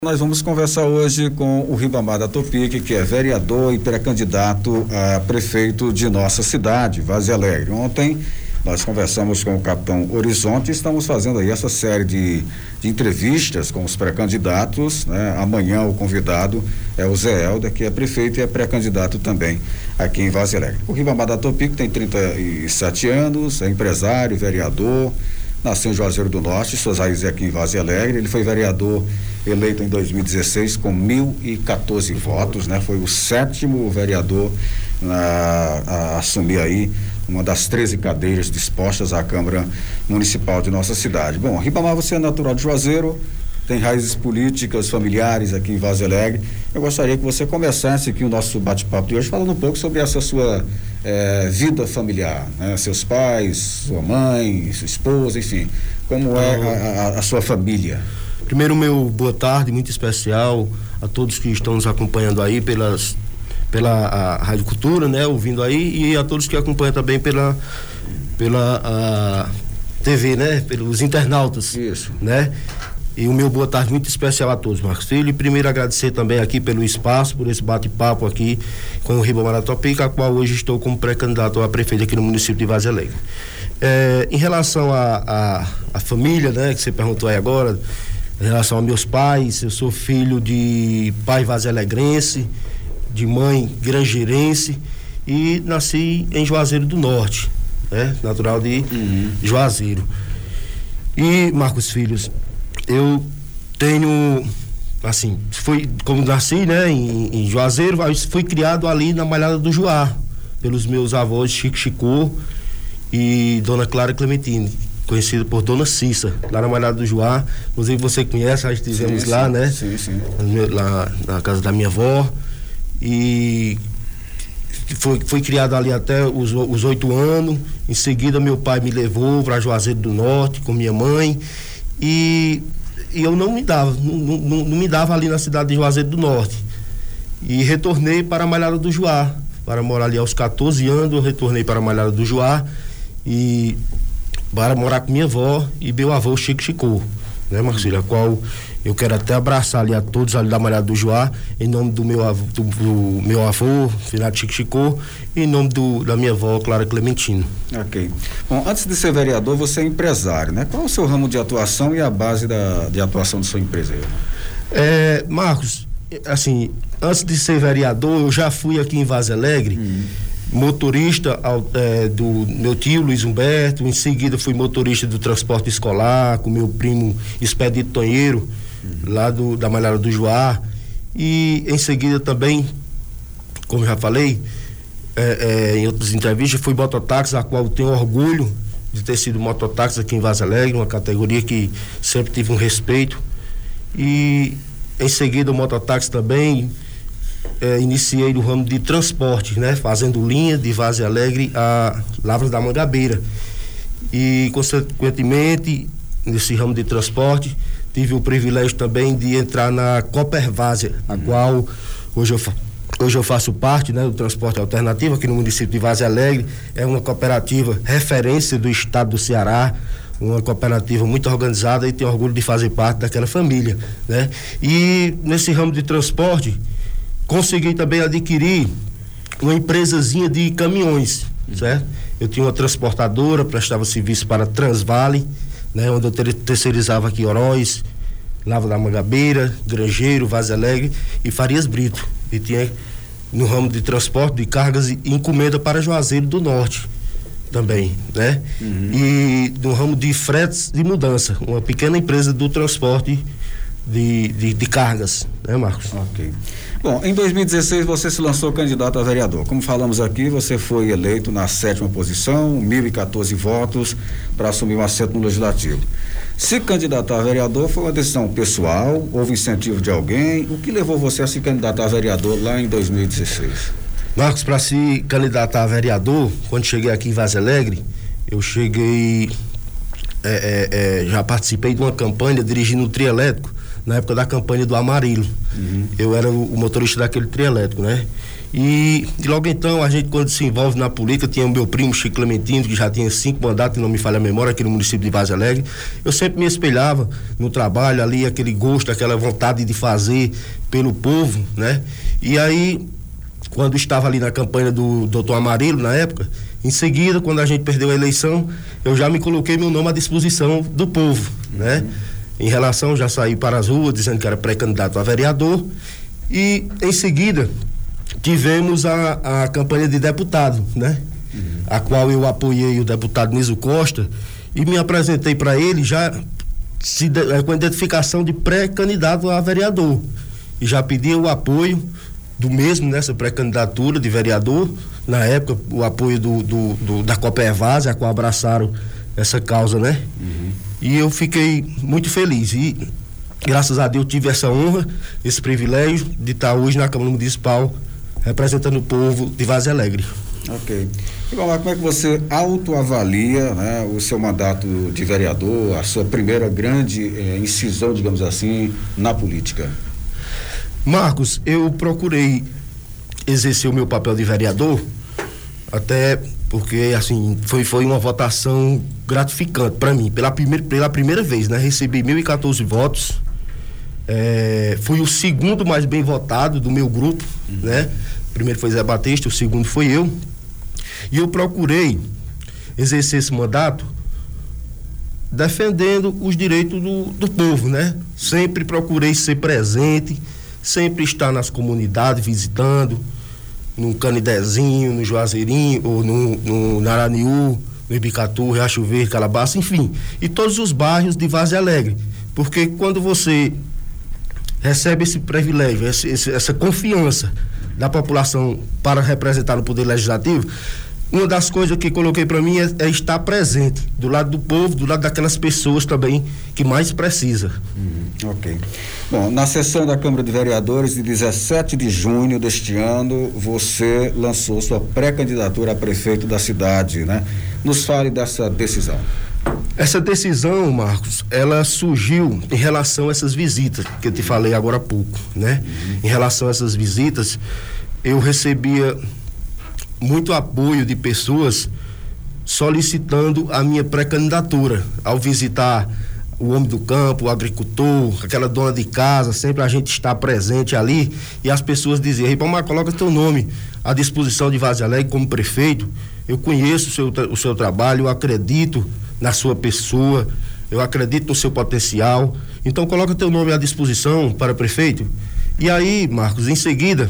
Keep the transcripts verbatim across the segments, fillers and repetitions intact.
Nós vamos conversar hoje com o Ribamar da Topic, que é vereador e pré-candidato a prefeito de nossa cidade, Várzea Alegre. Ontem nós conversamos com o capitão Horizonte e estamos fazendo aí essa série de, de entrevistas com os pré-candidatos, né? Amanhã o convidado é o Zé Helder, que é prefeito e é pré-candidato também aqui em Várzea Alegre. O Ribamar da Topic tem trinta e sete anos, é empresário, vereador, nasceu em Juazeiro do Norte, suas raízes aqui em Várzea Alegre. Ele foi vereador eleito em dois mil e dezesseis com mil e quatorze votos, né? Foi o sétimo vereador a, a assumir aí uma das treze cadeiras dispostas à Câmara Municipal de nossa cidade. Bom, Ribamar, você é natural de Juazeiro, tem raízes políticas, familiares aqui em Várzea Alegre. Eu gostaria que você começasse aqui o nosso bate-papo de hoje falando um pouco sobre essa sua eh, vida familiar, né? Seus pais, sua mãe, sua esposa, enfim, como é a, a, a sua família. Primeiro, meu boa tarde muito especial a todos que estão nos acompanhando aí pelas, pela a Rádio Cultura, né, ouvindo aí, e a todos que acompanham também pela, pela a T V, né, pelos internautas. Isso. Né? E o meu boa tarde muito especial a todos, Marcos Filho. E primeiro agradecer também aqui pelo espaço, por esse bate-papo aqui com o Ribamar da Topic, a qual hoje estou como pré-candidato a prefeito aqui no município de Várzea Alegre. É, em relação à a, a, a família, né, que você perguntou aí agora, em relação aos meus pais, eu sou filho de pai vazealegrense, de mãe granjeirense e nasci em Juazeiro do Norte, né? Natural de uhum. Juazeiro. E, Marcos Filhos, eu tenho, assim, fui, como nasci, né, em, em Juazeiro, fui criado ali na Malhada do Juá, pelos meus avós Chico Chicô e Dona Clara Clementine, conhecido por Dona Cissa, lá na Malhada do Juá. Inclusive você conhece, nós estivemos lá, sim, né? Sim, sim. Lá na casa da minha avó. E foi, foi criado ali até os, os oito anos. Em seguida, meu pai me levou para Juazeiro do Norte com minha mãe. E, e eu não me dava, não, não, não me dava ali na cidade de Juazeiro do Norte. E retornei para a Malhada do Juá. Para morar ali aos quatorze anos, eu retornei para a Malhada do Juá. E para morar com minha avó e meu avô Chico Chicô, né, Marcílio? A qual eu quero até abraçar ali a todos ali da Malhada do Juá, em nome do meu avô, do, do meu avô, finado Chico Chicô, e em nome do, da minha avó, Clara Clementino. Ok. Bom, antes de ser vereador, você é empresário, né? Qual é o seu ramo de atuação e a base da, de atuação da sua empresa? É, Marcos, assim, antes de ser vereador, eu já fui aqui em Várzea Alegre, hum. motorista ao, é, do meu tio Luiz Humberto. Em seguida fui motorista do transporte escolar com meu primo Expedito Tonheiro, uhum. lá do, da Malhada do Juá. E em seguida também, como já falei é, é, em outras entrevistas, fui mototáxi, a qual tenho orgulho de ter sido mototáxi aqui em Várzea Alegre, uma categoria que sempre tive um respeito. E em seguida o mototáxi também É, iniciei no ramo de transporte, né? Fazendo linha de Várzea Alegre a Lavras da Mangabeira. E, consequentemente, nesse ramo de transporte, tive o privilégio também de entrar na Copervárzea, a uhum. qual hoje eu, hoje eu faço parte, né, do transporte alternativo aqui no município de Várzea Alegre. É uma cooperativa referência do estado do Ceará, uma cooperativa muito organizada, e tenho orgulho de fazer parte daquela família, né? E nesse ramo de transporte, consegui também adquirir uma empresazinha de caminhões, uhum. certo? Eu tinha uma transportadora, prestava serviço para Transvale, né? Onde eu ter, terceirizava aqui Oroz, Lavra da Mangabeira, Grangeiro, Várzea Alegre e Farias Brito. E tinha no ramo de transporte de cargas e encomenda para Juazeiro do Norte também, né? Uhum. E no ramo de fretes de mudança, uma pequena empresa do transporte de, de, de cargas, né, Marcos? Ok. Bom, em dois mil e dezesseis você se lançou candidato a vereador. Como falamos aqui, você foi eleito na sétima posição, mil e quatorze votos para assumir um assento no Legislativo. Se candidatar a vereador foi uma decisão pessoal, houve incentivo de alguém? O que levou você a se candidatar a vereador lá em dois mil e dezesseis? Marcos, para se candidatar a vereador, quando cheguei aqui em Várzea Alegre, eu cheguei, é, é, é, já participei de uma campanha dirigindo um trio elétrico na época da campanha do Amarelo. Uhum. Eu era o, o motorista daquele trio elétrico, né? E, e logo então, a gente, quando se envolve na política, tinha o meu primo Chico Clementino, que já tinha cinco mandatos, se não me falha a memória, aqui no município de Vaz Alegre. Eu sempre me espelhava no trabalho ali, aquele gosto, aquela vontade de fazer pelo povo, né? E aí, quando estava ali na campanha do doutor Amarelo, na época, em seguida, quando a gente perdeu a eleição, eu já me coloquei meu nome à disposição do povo, né? Uhum. Em relação, já saí para as ruas, dizendo que era pré-candidato a vereador, e em seguida tivemos a, a campanha de deputado, né? Uhum. A qual eu apoiei o deputado Niso Costa e me apresentei para ele já se de, com a identificação de pré-candidato a vereador. E já pedi o apoio do mesmo nessa pré-candidatura de vereador, na época o apoio do, do, do da Copervaz, a qual abraçaram essa causa, né? Uhum. E eu fiquei muito feliz e graças a Deus tive essa honra, esse privilégio de estar hoje na Câmara Municipal representando o povo de Vaz Alegre. Ok. E como é que você autoavalia, né, o seu mandato de vereador, a sua primeira grande eh, incisão, digamos assim, na política? Marcos, eu procurei exercer o meu papel de vereador, até porque, assim, foi, foi uma votação gratificante para mim, pela primeira, pela primeira vez, né? Recebi mil e quatorze votos, é, fui o segundo mais bem votado do meu grupo, uhum. né? O primeiro foi Zé Batista, o segundo foi eu, e eu procurei exercer esse mandato defendendo os direitos do, do povo, né? Sempre procurei ser presente, sempre estar nas comunidades, visitando, no Canidezinho, no Juazeirinho, ou no, no Naraniú, no Ibicatu, Riacho Verde, Calabaça, enfim, e todos os bairros de Vaz Alegre, porque quando você recebe esse privilégio, esse, esse, essa confiança da população para representar no Poder Legislativo, uma das coisas que coloquei para mim é, é estar presente do lado do povo, do lado daquelas pessoas também que mais precisa. Uhum, ok. Bom, na sessão da Câmara de Vereadores de dezessete de junho deste ano, você lançou sua pré-candidatura a prefeito da cidade, né? Nos fale dessa decisão. Essa decisão, Marcos, ela surgiu em relação a essas visitas que eu te falei agora há pouco, né? Uhum. Em relação a essas visitas, eu recebia muito apoio de pessoas solicitando a minha pré-candidatura. Ao visitar o homem do campo, o agricultor, aquela dona de casa, sempre a gente está presente ali e as pessoas diziam: Ribamar, coloca teu nome à disposição de Vaz Alegre como prefeito. Eu conheço o seu, o seu trabalho, eu acredito na sua pessoa, eu acredito no seu potencial, então coloca teu nome à disposição para prefeito. E aí, Marcos, em seguida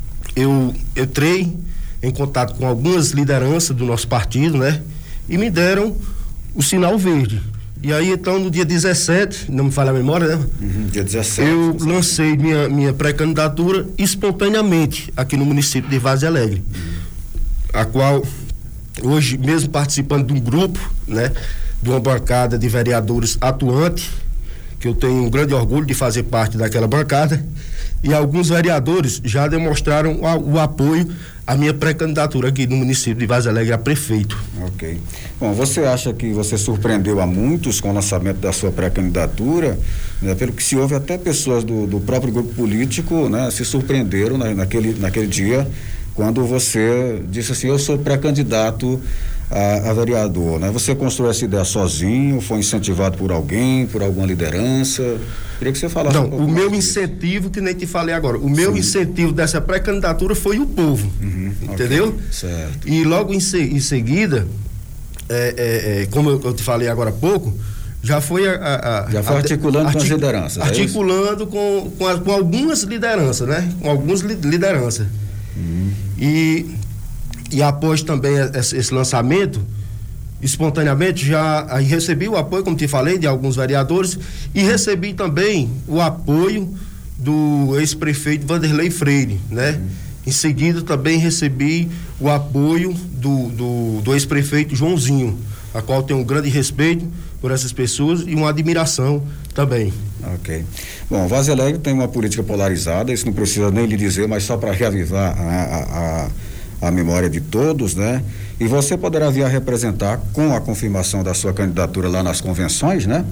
eu entrei em contato com algumas lideranças do nosso partido, né? E me deram o sinal verde. E aí, então, no dia dezessete, não me falha a memória, né? Uhum, dia dezessete. Eu lancei minha, minha pré-candidatura espontaneamente aqui no município de Vaz Alegre, uhum. a qual, hoje, mesmo participando de um grupo, né? De uma bancada de vereadores atuante, que eu tenho um grande orgulho de fazer parte daquela bancada, e alguns vereadores já demonstraram o, o apoio à minha pré-candidatura aqui no município de Vaz Alegre a prefeito. Ok. Bom, você acha que você surpreendeu a muitos com o lançamento da sua pré-candidatura? Né? Pelo que se ouve, até pessoas do, do próprio grupo político, né, se surpreenderam na, naquele, naquele dia, quando você disse assim: eu sou pré-candidato a, a vereador, né? Você construiu essa ideia sozinho, foi incentivado por alguém, por alguma liderança? Queria que você falasse. Não, um o meu incentivo, que nem te falei agora, o meu Sim. incentivo dessa pré-candidatura foi o povo, uhum, entendeu? Okay, certo. E logo em, se, em seguida, é, é, é, como eu, eu te falei agora há pouco, já foi a, a já foi articulando a, com artic, as lideranças. Articulando é com, com, a, com algumas lideranças, né? Com algumas li, lideranças. Uhum. E, e após também esse, esse lançamento, espontaneamente já aí recebi o apoio, como te falei, de alguns vereadores, e recebi também o apoio do ex-prefeito Vanderlei Freire, né? Uhum. Em seguida também recebi o apoio do, do, do ex-prefeito Joãozinho, a qual tenho um grande respeito por essas pessoas e uma admiração também. Ok. Bom, Vaz Alegre tem uma política polarizada, isso não precisa nem lhe dizer, mas só para reavivar a, a, a a memória de todos, né? E você poderá vir a representar, com a confirmação da sua candidatura lá nas convenções, né?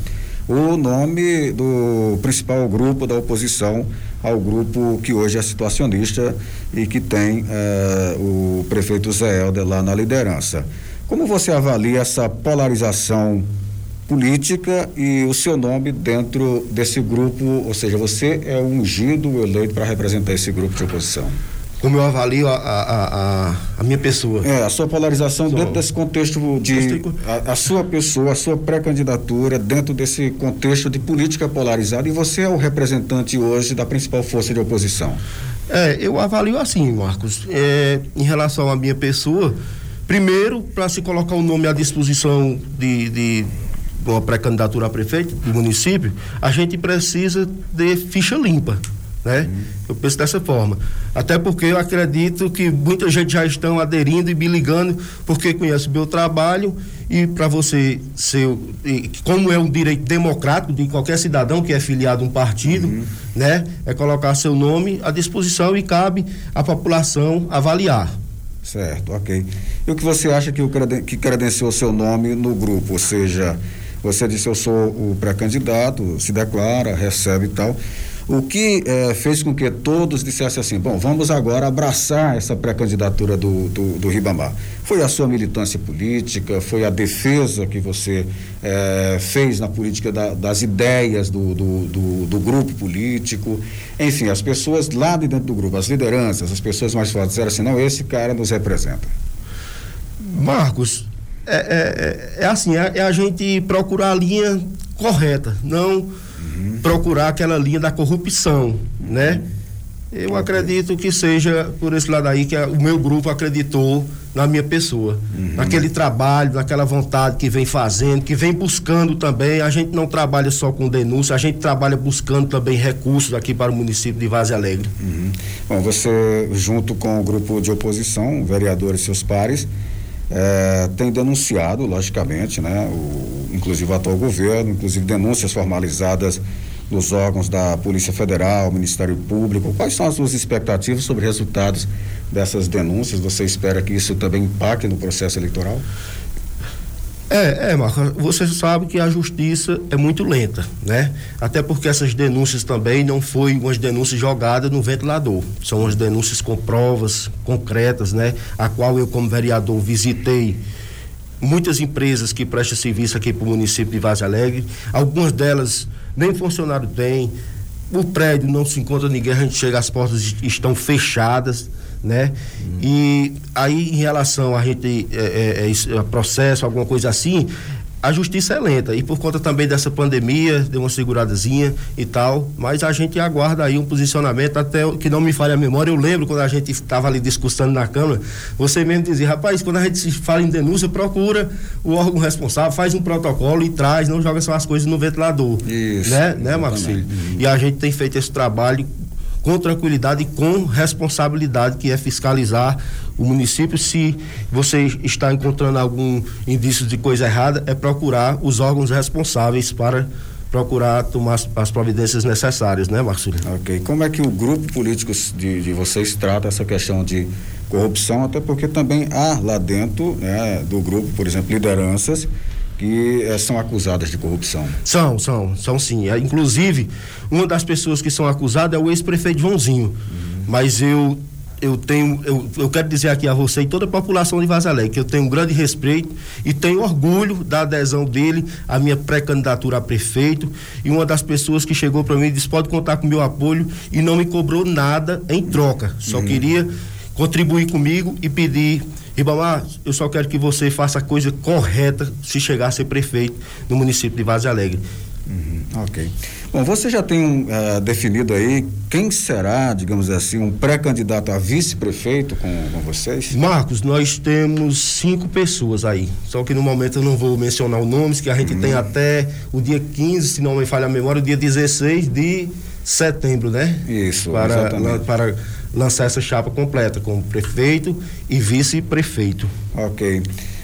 o nome do principal grupo da oposição ao grupo que hoje é situacionista e que tem eh, o prefeito Zé Helder lá na liderança. Como você avalia essa polarização política e o seu nome dentro desse grupo, ou seja, você é o ungido, eleito para representar esse grupo de oposição? Como eu avalio a, a, a, a minha pessoa? É, a sua polarização Só. dentro desse contexto de a, a sua pessoa, a sua pré-candidatura dentro desse contexto de política polarizada, e você é o representante hoje da principal força de oposição. É, eu avalio assim, Marcos, é, em relação à minha pessoa, primeiro, para se colocar o nome à disposição de, de uma pré-candidatura a prefeito do município, a gente precisa de ficha limpa, né? Uhum. Eu penso dessa forma. Até porque eu acredito que muita gente já estão aderindo e me ligando porque conhece o meu trabalho, e para você ser, como é um direito democrático de qualquer cidadão que é filiado a um partido, uhum. né? É colocar seu nome à disposição e cabe à população avaliar. Certo, ok. E o que você acha que, o creden- que credenciou seu nome no grupo? Ou seja, você disse eu sou o pré-candidato, se declara, recebe e tal. O que eh, fez com que todos dissessem assim, bom, vamos agora abraçar essa pré-candidatura do, do, do Ribamar? Foi a sua militância política, foi a defesa que você eh, fez na política da, das ideias do, do, do, do grupo político, enfim, as pessoas lá de dentro do grupo, as lideranças, as pessoas mais fortes disseram assim, não, esse cara nos representa. Marcos, é, é, é assim, é, é a gente procurar a linha correta, não uhum. procurar aquela linha da corrupção, uhum. né? Eu okay. acredito que seja por esse lado aí que a, o meu grupo acreditou na minha pessoa, uhum. naquele trabalho, naquela vontade que vem fazendo, que vem buscando também. A gente não trabalha só com denúncia, a gente trabalha buscando também recursos aqui para o município de Várzea Alegre. Uhum. Bom, você junto com o grupo de oposição, vereadores e seus pares, É, tem denunciado, logicamente, né, o, inclusive o atual governo, inclusive denúncias formalizadas nos órgãos da Polícia Federal, Ministério Público. Quais são as suas expectativas sobre resultados dessas denúncias? Você espera que isso também impacte no processo eleitoral? É, é, Marco, você sabe que a justiça é muito lenta, né? Até porque essas denúncias também não foi umas denúncias jogadas no ventilador, são umas denúncias com provas concretas, né? A qual eu, como vereador, visitei muitas empresas que prestam serviço aqui para o município de Várzea Alegre, algumas delas nem funcionário tem, o prédio não se encontra ninguém, a gente chega, as portas estão fechadas, né? Hum. E aí, em relação a gente é, é, é, processo, alguma coisa assim, a justiça é lenta, e por conta também dessa pandemia, deu uma seguradazinha e tal, mas a gente aguarda aí um posicionamento, até que não me falha a memória. Eu lembro quando a gente estava ali discussando na Câmara, você mesmo dizia, rapaz, quando a gente fala em denúncia, procura o órgão responsável, faz um protocolo e traz, não joga só as coisas no ventilador. Isso. Né, né, Marcos Filho? Uhum. E a gente tem feito esse trabalho com tranquilidade e com responsabilidade, que é fiscalizar o município. Se você está encontrando algum indício de coisa errada, é procurar os órgãos responsáveis para procurar tomar as, as providências necessárias, né, Marcelo? Ok. Como é que o grupo político de, de vocês trata essa questão de corrupção? Até porque também há lá dentro, né, do grupo, por exemplo, lideranças que eh, são acusadas de corrupção. São, são, são sim. É, inclusive, uma das pessoas que são acusadas é o ex-prefeito Joãozinho. Uhum. Mas eu, eu tenho, eu, eu quero dizer aqui a você e toda a população de Várzea Alegre que eu tenho um grande respeito e tenho orgulho da adesão dele à minha pré-candidatura a prefeito, e uma das pessoas que chegou para mim e disse, pode contar com o meu apoio, e não me cobrou nada em troca. Só uhum. queria contribuir comigo e pedir, Ribamar, eu só quero que você faça a coisa correta se chegar a ser prefeito no município de Várzea Alegre. Uhum, ok. Bom, você já tem uh, definido aí quem será, digamos assim, um pré-candidato a vice-prefeito com, com vocês? Marcos, nós temos cinco pessoas aí, só que no momento eu não vou mencionar os nomes, que a gente uhum. tem até o dia quinze, se não me falha a memória, o dia dezesseis de setembro, né? Isso, para, exatamente. Para lançar essa chapa completa com prefeito e vice-prefeito. Ok.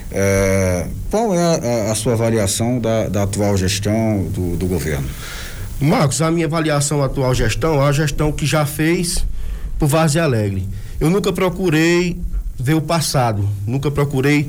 É, qual é a, a sua avaliação da, da atual gestão do, do governo? Marcos, a minha avaliação da atual gestão é a gestão que já fez por Várzea Alegre. Eu nunca procurei ver o passado, nunca procurei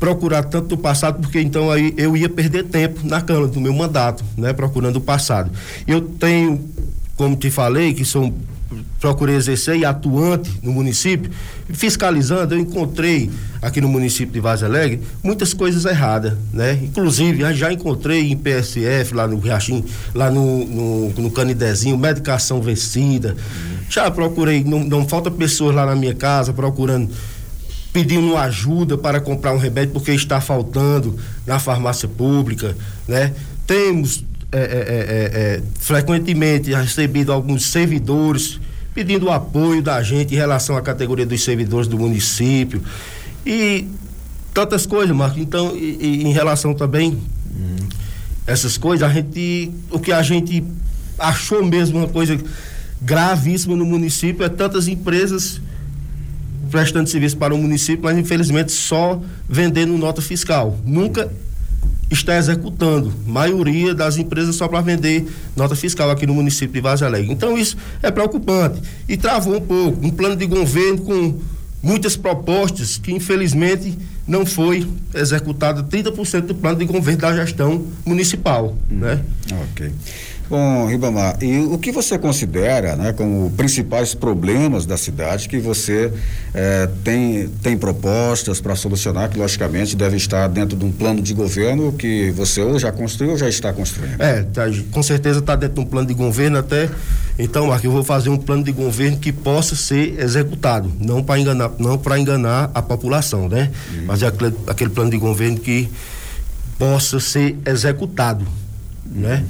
procurar tanto do passado, porque então aí eu ia perder tempo na Câmara do meu mandato, né? Procurando o passado. Eu tenho, como te falei, que sou procurei exercer e atuante no município, fiscalizando, eu encontrei aqui no município de Vaz Alegre muitas coisas erradas, né? Inclusive, já encontrei em P S F, lá no Riachim, lá no, no, no Canidezinho, medicação vencida. Já procurei, não, não falta pessoas lá na minha casa procurando, pedindo ajuda para comprar um remédio porque está faltando na farmácia pública, né? Temos É, é, é, é, frequentemente recebido alguns servidores pedindo o apoio da gente em relação à categoria dos servidores do município e tantas coisas, Marcos. Então, e, e em relação também hum. essas coisas, a gente, o que a gente achou mesmo uma coisa gravíssima no município é tantas empresas prestando serviço para o município, mas infelizmente só vendendo nota fiscal. Nunca está executando, maioria das empresas só para vender nota fiscal aqui no município de Vaz Alegre. Então isso é preocupante e travou um pouco, um plano de governo com muitas propostas que infelizmente não foi executado trinta por cento do plano de governo da gestão municipal, hum, né? Ok. Bom, Ribamar, e o que você considera, né, como principais problemas da cidade que você eh, tem, tem propostas para solucionar, que logicamente deve estar dentro de um plano de governo que você ou já construiu ou já está construindo? É, tá, com certeza está dentro de um plano de governo até. Então, Marcos, eu vou fazer um plano de governo que possa ser executado, não para enganar, não para enganar a população, né? Hum. Mas é aquele, aquele plano de governo que possa ser executado, hum. né?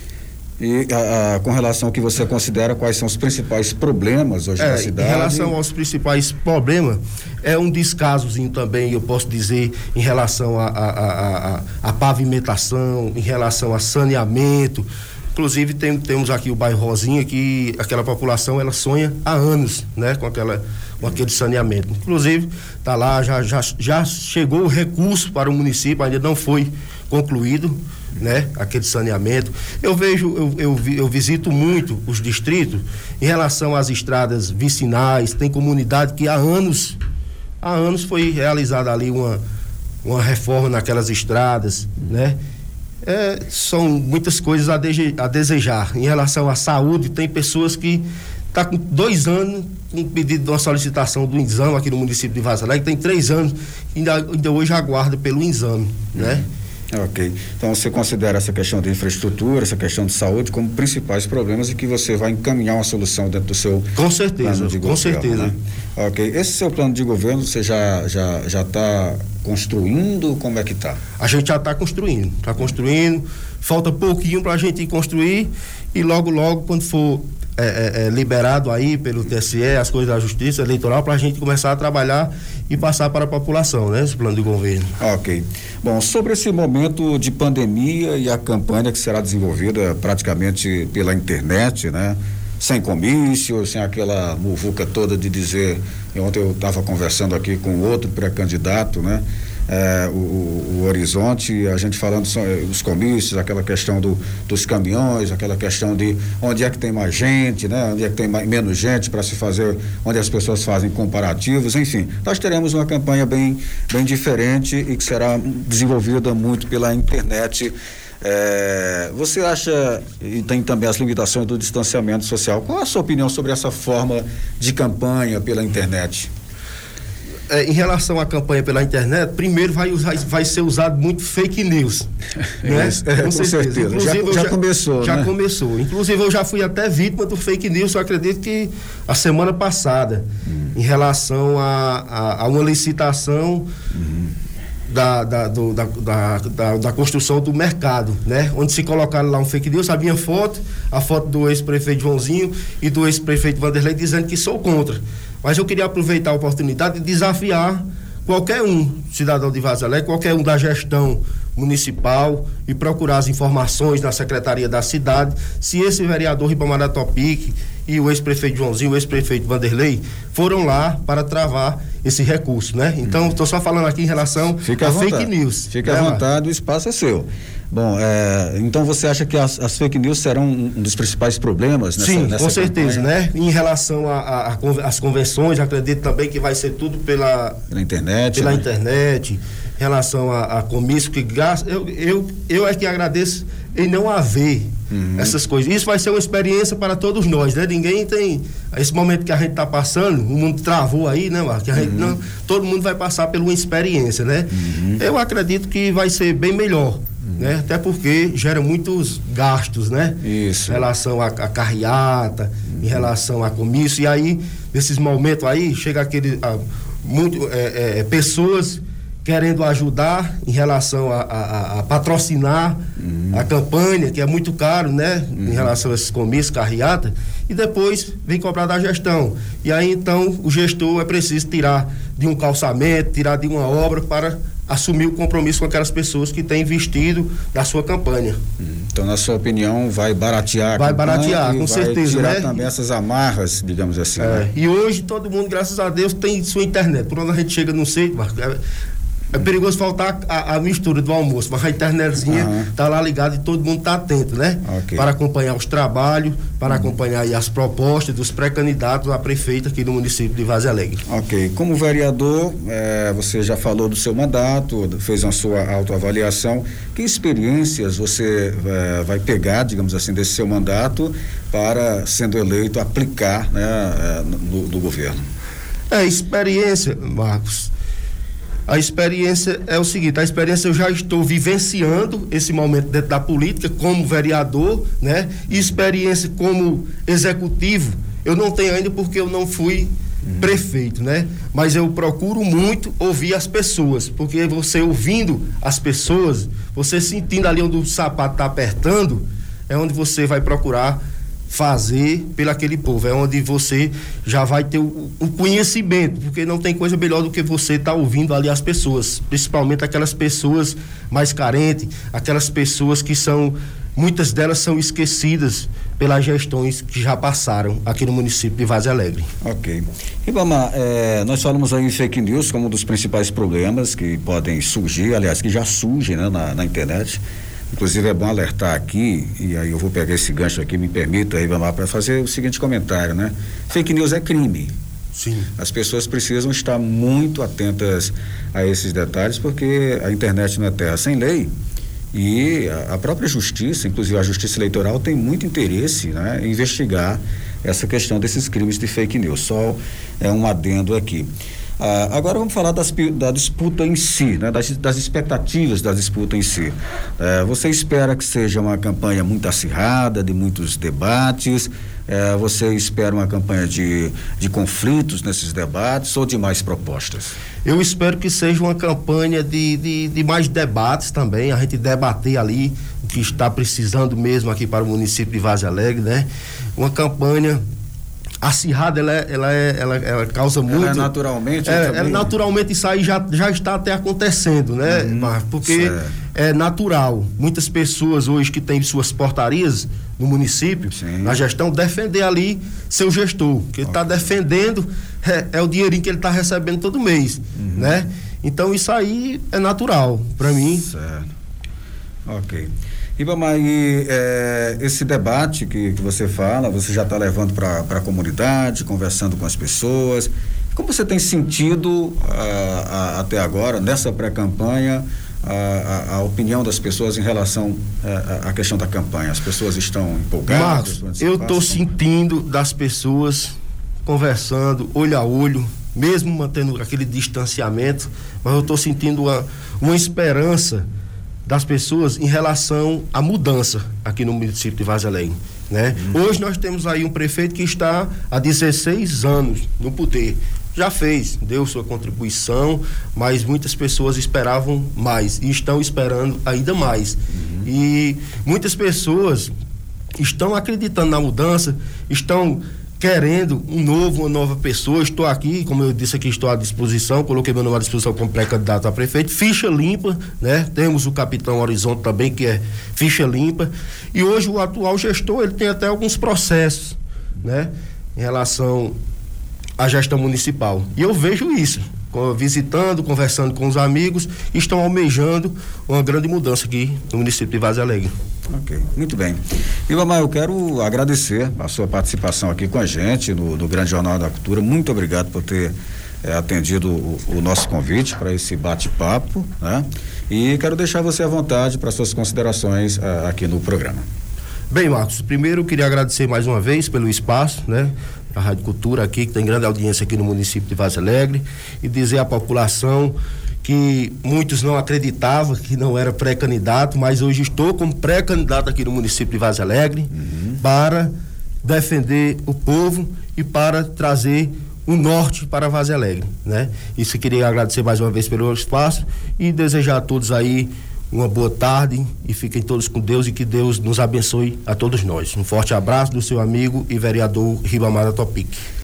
E a, a, com relação ao que você considera, quais são os principais problemas hoje é, na cidade? Em relação aos principais problemas, é um descasozinho também, eu posso dizer, em relação a, a, a, a, a pavimentação, em relação a saneamento. Inclusive tem, temos aqui o bairro Rosinha, que aquela população ela sonha há anos, né, com aquela, com aquele saneamento. Inclusive tá lá, já, já, já chegou o recurso para o município, ainda não foi concluído, né, aquele saneamento. Eu vejo, eu, eu, eu visito muito os distritos em relação às estradas vicinais. Tem comunidade que há anos, há anos foi realizada ali uma, uma reforma naquelas estradas, né? É, são muitas coisas a, de, a desejar. Em relação à saúde, tem pessoas que tá com dois anos com pedido de uma solicitação do exame aqui no município de Vaz Alegre, tem três anos, ainda, ainda hoje aguarda pelo exame, né? Ok. Então você considera essa questão de infraestrutura, essa questão de saúde como principais problemas e que você vai encaminhar uma solução dentro do seu com certeza, plano de com governo, certeza. Né? Ok. Esse seu plano de governo você já já já está construindo? Como é que está? A gente já está construindo, está construindo. Falta pouquinho para a gente construir e logo logo quando for É, é, é, liberado aí pelo T S E, as coisas da justiça eleitoral, para a gente começar a trabalhar e passar para a população, né? Esse plano de governo. Ok. Bom, sobre esse momento de pandemia e a campanha que será desenvolvida praticamente pela internet, né? Sem comício, sem aquela muvuca toda de dizer, ontem eu estava conversando aqui com outro pré-candidato, né? É, o, o, o Horizonte, a gente falando sobre os comícios, aquela questão do, dos caminhões, aquela questão de onde é que tem mais gente, né? Onde é que tem mais, menos gente para se fazer, onde as pessoas fazem comparativos, enfim, nós teremos uma campanha bem, bem diferente e que será desenvolvida muito pela internet. É, você acha, e tem também as limitações do distanciamento social, qual a sua opinião sobre essa forma de campanha pela internet? É, em relação à campanha pela internet, primeiro vai, usar, vai ser usado muito fake news, né? É, com, com certeza, certeza. Já, já, já começou, já né? começou, inclusive eu já fui até vítima do fake news, eu acredito que a semana passada, hum. em relação a, a, a uma licitação hum. da, da, do, da, da, da, da construção do mercado, né? Onde se colocaram lá um fake news, a minha foto, a foto do ex-prefeito Joãozinho e do ex-prefeito Vanderlei dizendo que sou contra. Mas eu queria aproveitar a oportunidade de desafiar qualquer um cidadão de Vaz Alegre, qualquer um da gestão municipal e procurar as informações na secretaria da cidade, se esse vereador Ribamar da Topic e o ex-prefeito Joãozinho, o ex-prefeito Vanderlei foram lá para travar esse recurso, né? Então, estou só falando aqui em relação Fica a, a fake news. Fica né, à vontade, o espaço é seu. Bom, é, então você acha que as, as fake news serão um dos principais problemas nessa Sim, nessa com certeza, campanha? Né? Em relação às convenções, acredito também que vai ser tudo pela, pela internet. Pela né? internet. em relação a, a comício, que graças, eu, eu, eu é que agradeço em não haver uhum. essas coisas. Isso vai ser uma experiência para todos nós, né? Ninguém tem, esse momento que a gente está passando, o mundo travou aí, né, Marcos? Que a gente uhum. não, todo mundo vai passar por uma experiência, né? Uhum. Eu acredito que vai ser bem melhor, uhum. né? Até porque gera muitos gastos, né? Isso. Em relação a, a carreata, uhum. em relação a comício, e aí, nesses momentos aí, chega aquele, a, muito, é, é, pessoas querendo ajudar em relação a, a, a patrocinar uhum. a campanha, que é muito caro, né? Uhum. Em relação a esses comícios, carreata, e depois vem cobrar da gestão. E aí, então, o gestor é preciso tirar de um calçamento, tirar de uma obra para assumir o compromisso com aquelas pessoas que têm investido na sua campanha. Então, na sua opinião, vai baratear a Vai baratear, com vai certeza, tirar né? também essas amarras, digamos assim. É, né? E hoje todo mundo, graças a Deus, tem sua internet. Por onde a gente chega, não sei, Marcos, é, é perigoso faltar a, a mistura do almoço, mas a internetzinha uhum. tá lá ligada e todo mundo tá atento, né? Okay. Para acompanhar os trabalhos, para uhum. acompanhar aí as propostas dos pré-candidatos a prefeito aqui no município de Várzea Alegre. Ok. Como vereador, eh, você já falou do seu mandato, fez a sua autoavaliação. Que experiências você eh, vai pegar, digamos assim, desse seu mandato para, sendo eleito, aplicar, né, eh, no, no governo? É, experiência, Marcos. A experiência é o seguinte, a experiência eu já estou vivenciando esse momento dentro da política como vereador, né? E experiência como executivo eu não tenho ainda porque eu não fui uhum. prefeito, né? Mas eu procuro muito ouvir as pessoas, porque você ouvindo as pessoas, você sentindo ali onde o sapato está apertando, é onde você vai procurar fazer pelo aquele povo, é onde você já vai ter o, o conhecimento, porque não tem coisa melhor do que você estar tá ouvindo ali as pessoas, principalmente aquelas pessoas mais carentes, aquelas pessoas que são, muitas delas são esquecidas pelas gestões que já passaram aqui no município de Várzea Alegre. Ok. Ribamar, eh, nós falamos aí em fake news como um dos principais problemas que podem surgir, aliás, que já surgem, né, na, na internet. Inclusive é bom alertar aqui, e aí eu vou pegar esse gancho aqui, me permita, Ribamar, para fazer o seguinte comentário, né? Fake news é crime. Sim. As pessoas precisam estar muito atentas a esses detalhes, porque a internet não é terra sem lei, e a, a própria justiça, inclusive a justiça eleitoral, tem muito interesse, né, em investigar essa questão desses crimes de fake news. Só é um adendo aqui. Ah, agora vamos falar das, da disputa em si, né? das, das expectativas da disputa em si. Eh, você espera que seja uma campanha muito acirrada, de muitos debates? Eh, você espera uma campanha de, de conflitos nesses debates ou de mais propostas? Eu espero que seja uma campanha de, de, de mais debates também, a gente debater ali o que está precisando mesmo aqui para o município de Várzea Alegre, né? Uma campanha acirrada, ela, ela, é, ela, ela causa ela muito... É naturalmente? É, é, naturalmente isso aí já, já está até acontecendo, né, uhum, Marcos? Porque certo. É natural. Muitas pessoas hoje que têm suas portarias no município, sim, na gestão, defender ali seu gestor, que ele está okay. defendendo, é, é o dinheirinho que ele está recebendo todo mês, uhum. né? Então isso aí é natural, para mim. Certo. Ok. Ribamar, e é, esse debate que, que você fala, você já está levando para a comunidade, conversando com as pessoas. Como você tem sentido a, a, até agora, nessa pré-campanha, a, a, a opinião das pessoas em relação à questão da campanha? As pessoas estão empolgadas? Marcos, eu estou sentindo das pessoas conversando, olho a olho, mesmo mantendo aquele distanciamento, mas eu estou sentindo uma, uma esperança das pessoas em relação à mudança aqui no município de Várzea Alegre, né? Uhum. Hoje nós temos aí um prefeito que está há dezesseis anos no poder, já fez, deu sua contribuição, mas muitas pessoas esperavam mais e estão esperando ainda mais. Uhum. E muitas pessoas estão acreditando na mudança, estão querendo um novo, uma nova pessoa. Estou aqui, como eu disse aqui, estou à disposição, coloquei meu nome à disposição como pré-candidato a prefeito, ficha limpa, né? Temos o capitão Horizonte também, que é ficha limpa, e hoje o atual gestor, ele tem até alguns processos, né? Em relação à gestão municipal, e eu vejo isso, visitando, conversando com os amigos, estão almejando uma grande mudança aqui no município de Várzea Alegre. Ok, muito bem. Ribamar, eu quero agradecer a sua participação aqui com a gente no, no Grande Jornal da Cultura. Muito obrigado por ter é, atendido o, o nosso convite para esse bate-papo, né? E quero deixar você à vontade para suas considerações uh, aqui no programa. Bem, Marcos, primeiro eu queria agradecer mais uma vez pelo espaço, né? A Rádio Cultura aqui, que tem grande audiência aqui no município de Vaza Alegre, e dizer à população que muitos não acreditavam que não era pré-candidato, mas hoje estou como pré-candidato aqui no município de Vaza Alegre, uhum. para defender o povo e para trazer o norte para Vaza Alegre, né? Isso eu queria agradecer mais uma vez pelo espaço e desejar a todos aí uma boa tarde e fiquem todos com Deus e que Deus nos abençoe a todos nós. Um forte abraço do seu amigo e vereador Ribamar da Topic.